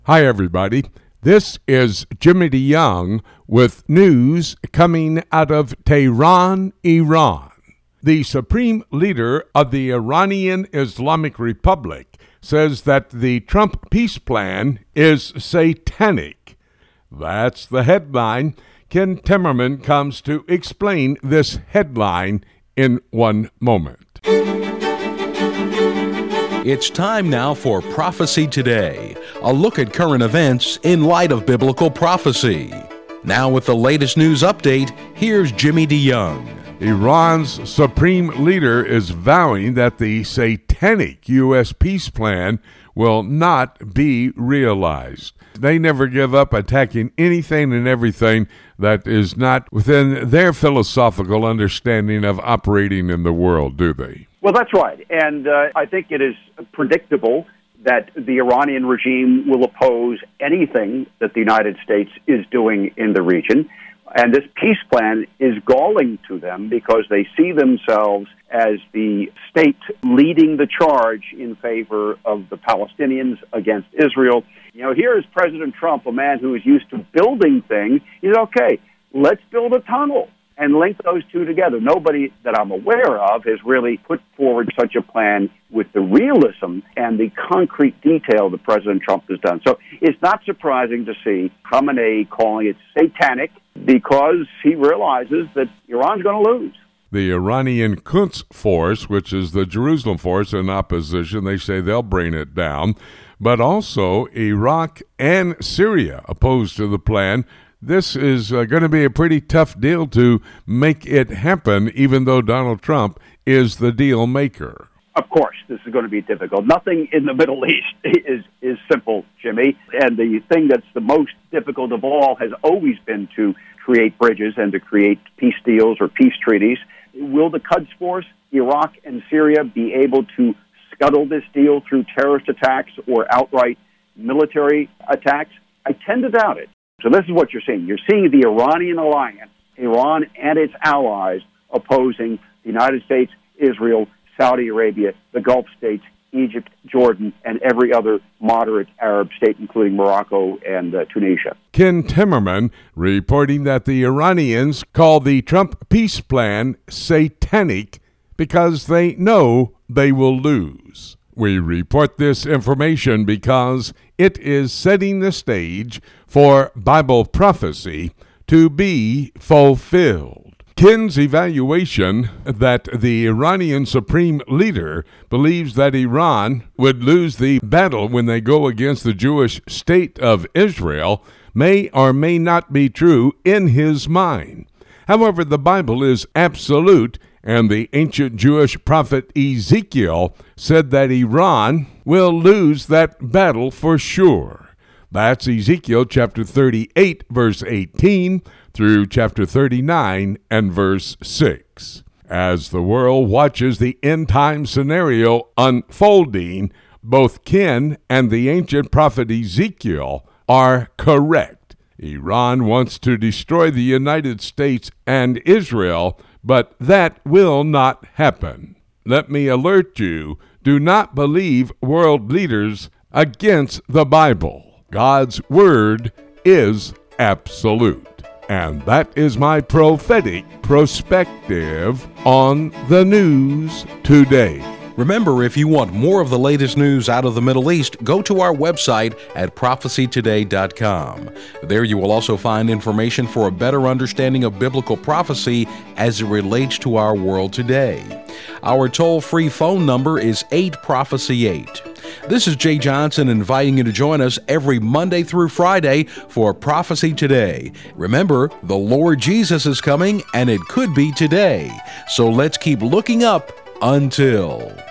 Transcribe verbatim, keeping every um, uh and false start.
Hi, everybody. This is Jimmy DeYoung with news coming out of Tehran, Iran. The supreme leader of the Iranian Islamic Republic says that the Trump peace plan is satanic. That's the headline. Ken Timmerman comes to explain this headline in one moment. It's time now for Prophecy Today, a look at current events in light of biblical prophecy. Now with the latest news update, here's Jimmy DeYoung. Iran's supreme leader is vowing that the satanic U S peace plan will not be realized. They never give up attacking anything and everything that is not within their philosophical understanding of operating in the world, do they? Well, that's right. And uh, I think it is predictable that the Iranian regime will oppose anything that the United States is doing in the region. And this peace plan is galling to them because they see themselves as the state leading the charge in favor of the Palestinians against Israel. You know, here is President Trump, a man who is used to building things. He said, okay, let's build a tunnel and link those two together. Nobody that I'm aware of has really put forward such a plan with the realism and the concrete detail that President Trump has done. So it's not surprising to see Khamenei calling it satanic because he realizes that Iran's going to lose. The Iranian Quds Force, which is the Jerusalem force in opposition, they say they'll bring it down. But also Iraq and Syria opposed to the plan. This is uh, going to be a pretty tough deal to make it happen, even though Donald Trump is the deal maker. Of course, this is going to be difficult. Nothing in the Middle East is, is simple, Jimmy. And the thing that's the most difficult of all has always been to create bridges and to create peace deals or peace treaties. Will the Quds Force, Iraq and Syria, be able to scuttle this deal through terrorist attacks or outright military attacks? I tend to doubt it. So this is what you're seeing. You're seeing the Iranian alliance, Iran and its allies, opposing the United States, Israel, Saudi Arabia, the Gulf states, Egypt, Jordan, and every other moderate Arab state, including Morocco and uh, Tunisia. Ken Timmerman reporting that the Iranians call the Trump peace plan satanic because they know they will lose. We report this information because it is setting the stage for Bible prophecy to be fulfilled. Ken's evaluation that the Iranian supreme leader believes that Iran would lose the battle when they go against the Jewish state of Israel may or may not be true in his mind. However, the Bible is absolute, and the ancient Jewish prophet Ezekiel said that Iran will lose that battle for sure. That's Ezekiel chapter thirty-eight, verse eighteen, through chapter thirty-nine and verse six. As the world watches the end-time scenario unfolding, both Ken and the ancient prophet Ezekiel are correct. Iran wants to destroy the United States and Israel, but that will not happen. Let me alert you, do not believe world leaders against the Bible. God's word is absolute. And that is my prophetic perspective on the news today. Remember, if you want more of the latest news out of the Middle East, go to our website at prophecy today dot com. There you will also find information for a better understanding of biblical prophecy as it relates to our world today. Our toll-free phone number is eight prophecy eight. This is Jay Johnson inviting you to join us every Monday through Friday for Prophecy Today. Remember, the Lord Jesus is coming, and it could be today. So let's keep looking up until...